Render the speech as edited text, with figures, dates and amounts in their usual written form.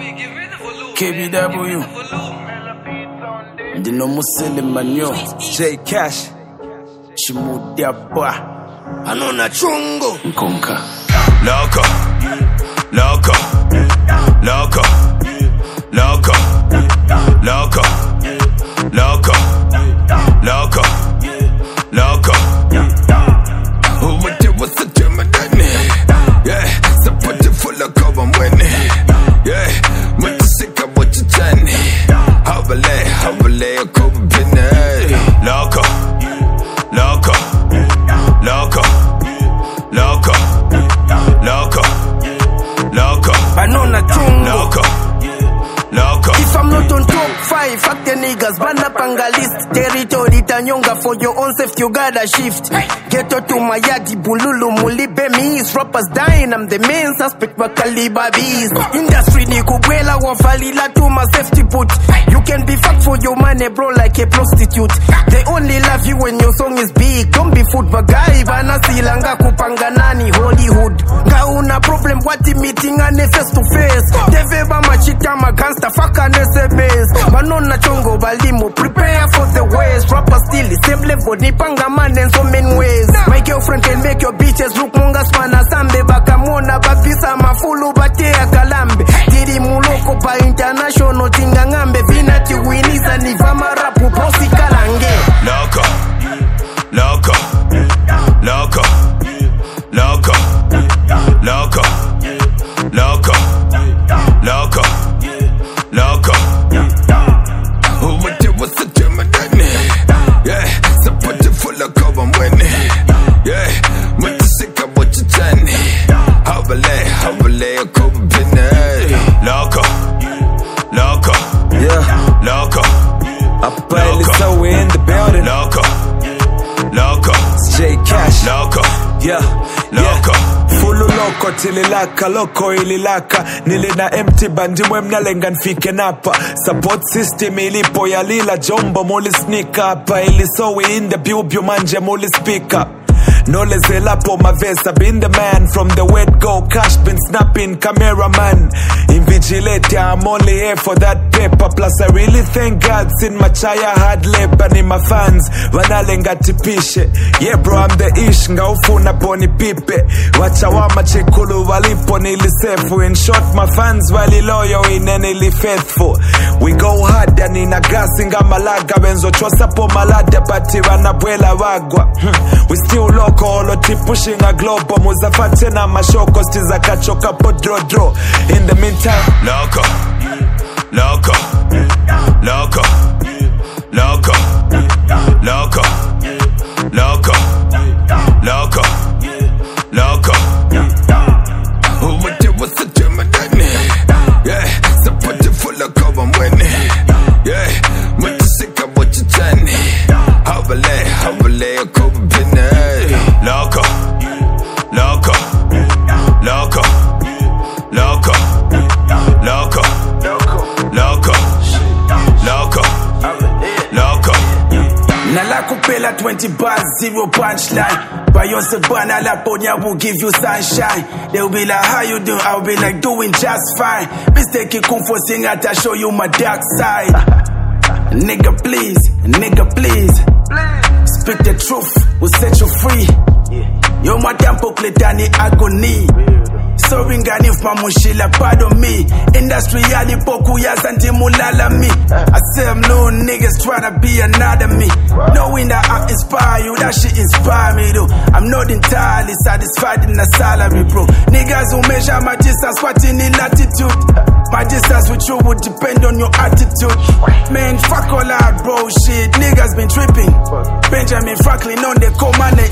KBW. Ndi no musele manyo. J Cash. Chimudia boy. Anona chungo. Nkonka. Loco. Loco. Loco. Loco. Loco. Loco. Loco. Loco. What's the term of that name? Yeah, so put it full of cover I'm winning. Yeah, when you sick of what you done. Hobble, cover pinning. Loco. Loco. Loco. Loco. Loco. Loco. Anona chungo. Loco. Loco. If I'm not on top 5, fuck the niggas, ban up anga list. Territory tanyonga, for your own safety you gotta shift. Ghetto to Mayadi, Bululu, Mulibe, me's rappers dying, I'm the main suspect, Makaliba bees. Industry ni kubwela, wafalila to my safety put. You can be fucked for your money, bro, like a prostitute. They only love you when your song is big. Don't be food bagai, bana silanga kupanganani, Hollywood. Gauna problem, what the meeting and face to face. Deveba machita magangsta, fuck an SMS. Banona chongo balimo, prepare for the ways. Rappers still the same level, nipanga man in so many ways. My girlfriend can make your bitches look munga spana sambe. Bakamona bapisa mafulu batea kalambe. Didi muloko pa international tingangambe. Vinati winisa ni vama rapu prosi kalange. Loco. Loco. Loco. Loco. Loco. Loco. Loco. Loco. What's the term of that name? Yeah, so put it full of cover I'm winning. Yeah, when you sick of what you done. Hobble, cover pinning. Loco. Loco. Yeah. Loco. Apparently so we in the building. Loco. Loco. It's J Cash. Loco. Yeah. Loco. Fulu loko tililaka, loko ililaka. Nilina empty bandi mnalenga nfike napa. Support system ilipo ya lila jombo muli sneak up. Ili so we in the bubu manje muli speak up. No lezelapo mavesa, been the man from the word go. Cash been snapping, cameraman. Invigilate, I'm only here for that paper. Plus I really thank God, sin machaya hard labor ni my fans. Wanalenga tipishe. Yeah bro, I'm the ish, ngaufuna poni pipe. Wachawama chekulu walipo nilisefu. In short, my fans wali loyal inenili faithful. We go hard and in a gas inga malaga. Benzo chosa po malada pati wanabwela wagwa. We still local, oti pushing a global. Muzafate na mashoko, stiza kachoka podrodro. In the meantime, Loco. Loco. Loco. Loco. Loco. Loco. Loco. Loco. What's the term of that name? Yeah, so put it full of cover I'm winning. Yeah, when you sick of what you done. Hobble, cover pinning. Loco. Loco. Loco. Loco. Loco. Loco. Loco. Loco. Nala kupela 20 bars, 0 punchline. Bayonce Bana La Ponya will give you sunshine. They'll be like, how you do? I'll be like, doing just fine. Mistake kung for sing out, I show you my dark side. Nigga please. Speak the truth, will set you free. Yo madampo kletani agony. Sorry ngani mamushila pardon me. Industry yali poku ya santi mulala me. I say I'm little niggas tryna be another me. Knowing that I inspire you, that shit inspire me though. I'm not entirely satisfied in the salary bro. Niggas who measure my distance, what in the latitude. My distance with you would depend on your attitude. Man, fuck all that bullshit. Niggas been tripping. Benjamin Franklin on the command